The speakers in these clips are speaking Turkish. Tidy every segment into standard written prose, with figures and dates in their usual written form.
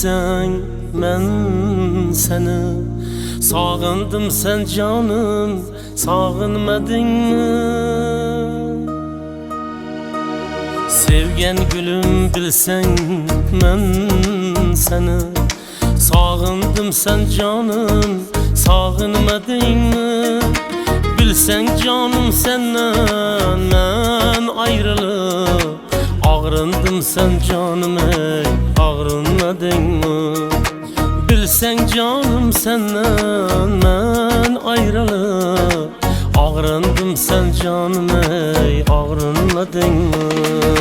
bilsen men seni sağındım sen canım sağınmadın mı? Sevgen gülüm bilsen men seni sağındım sen canım sağınmadın mı? Bilsen canım senden men ayrılıp ağrındım sen canım ey ağrınmadın mı? Bilsen canım senden men ayrılıp ağrındım sen canım ey ağrınmadın mı?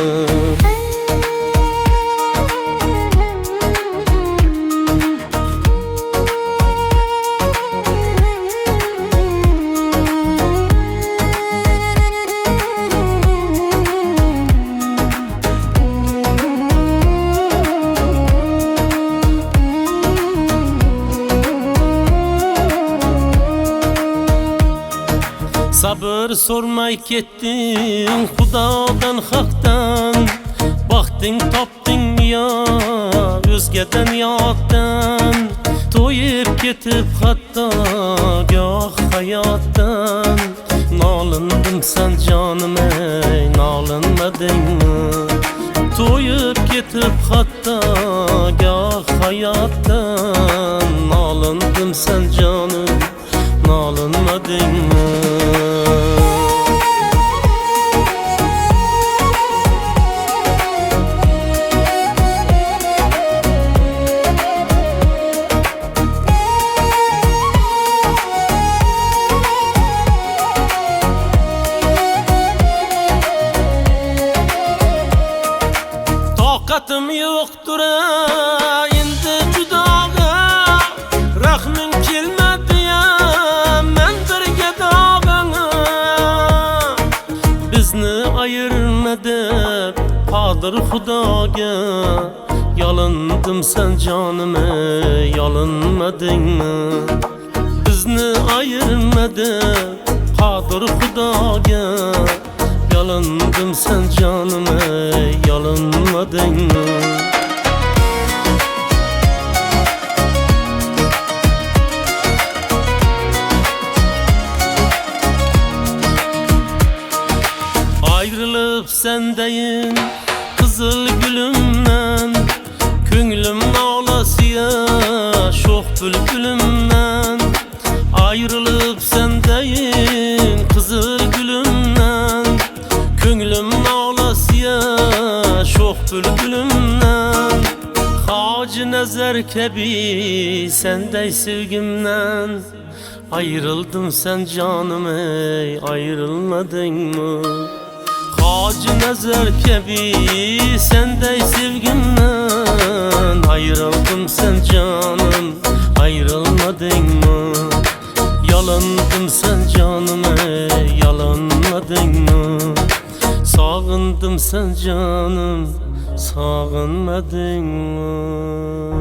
Sabır sormay kettin Xudadan haktan Baktın tapdın ya özgeden yattan Toyup ketip hatta gah hayattan Nalındım sen canım ey nalınmadın mı? Toyup ketip hatta gah hayattan Nalındım sen canım nalınmadın mı? Taqatım yoktur endi judaga Rahmin kelmedi ya men birge dağına Bizni ayırmadı Qadir Xudoga Yalındım sen canım ey yalınmadın mı? Bizni ayırmadı Qadir Xudoga Yalındım sen canım ey yalınmadın mı? Ayrılıp sendeyim kızıl gülümden Köngülüm ağlasıya şox bülbülümden Ayrılıp sendeyim kızıl gülümden Köngülüm ağlasıya şox bülbülümden Hacı Nezer kebi sendey sevgimden Ayrıldım sen canım ey ayrılmadın mı? Hacı Nezer kebi sendey sevgimden Ayrıldım sen canım ayrılmadın mı? Yalandım sen canım ey yalanmadın mı? Sağındım sen canım sağınmadın mı?